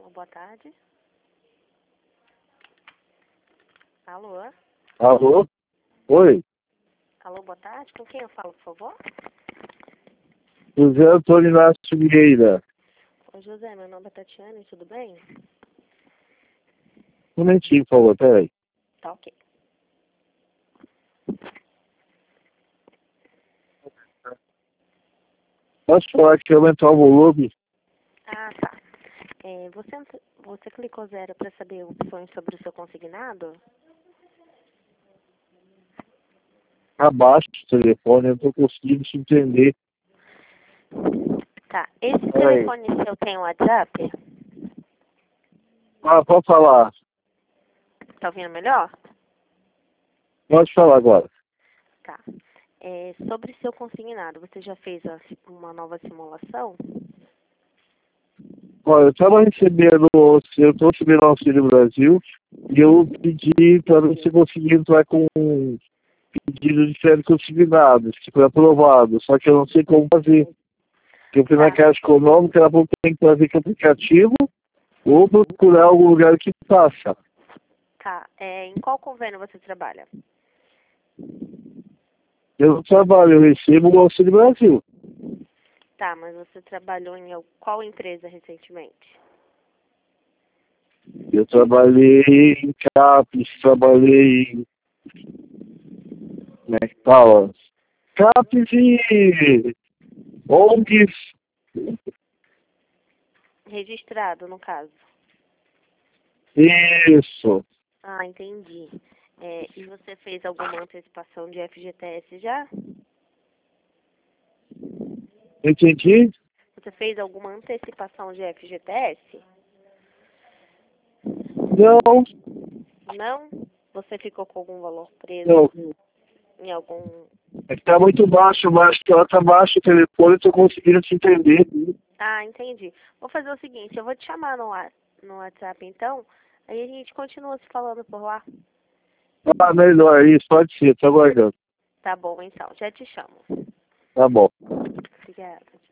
Boa tarde. Alô? Alô? Oi, Alô, boa tarde. Com quem eu falo, por favor? José Antônio Inácio Vieira. Oi, José, meu nome é Tatiane, tudo bem? Um momentinho, por favor, peraí. Tá ok. Posso falar que aumentar o volume? Ah, tá. Você clicou zero para saber opções sobre o seu consignado? Abaixo do telefone, eu não estou conseguindo te entender. Tá. Esse Peraí. telefone seu tem WhatsApp? Ah, pode falar. Tá ouvindo melhor? Pode falar agora. Tá. Sobre seu consignado, você já fez uma nova simulação? Olha, eu estava recebendo, eu estou recebendo Auxílio Brasil e eu pedi para ver se eu conseguia entrar com um pedido de crédito consignado, que foi aprovado, só que eu não sei como fazer. Porque eu fui na Tá. Caixa Econômica, ela falou que tem que trazer com o aplicativo ou procurar algum lugar que faça. Tá. Em qual convênio você trabalha? Eu não trabalho, eu recebo o Auxílio Brasil. Tá, mas você trabalhou em qual empresa recentemente? Eu trabalhei em CAPES, trabalhei em... Como é que fala? CAPES e ONGs. Registrado, no caso. Isso. Ah, entendi. E você fez alguma antecipação de FGTS já? Entendi? Você fez alguma antecipação de FGTS? Não, Não? Você ficou com algum valor preso não. em algum... É que tá muito baixo, mas que ela tá baixo o telefone, eu tô conseguindo te entender. Ah, entendi. Vou fazer o seguinte, eu vou te chamar no WhatsApp então, aí a gente continua se falando por lá. Ah, melhor, isso, pode ser, tô aguardando. Tá bom, então, já te chamo. Tá bom. Obrigada.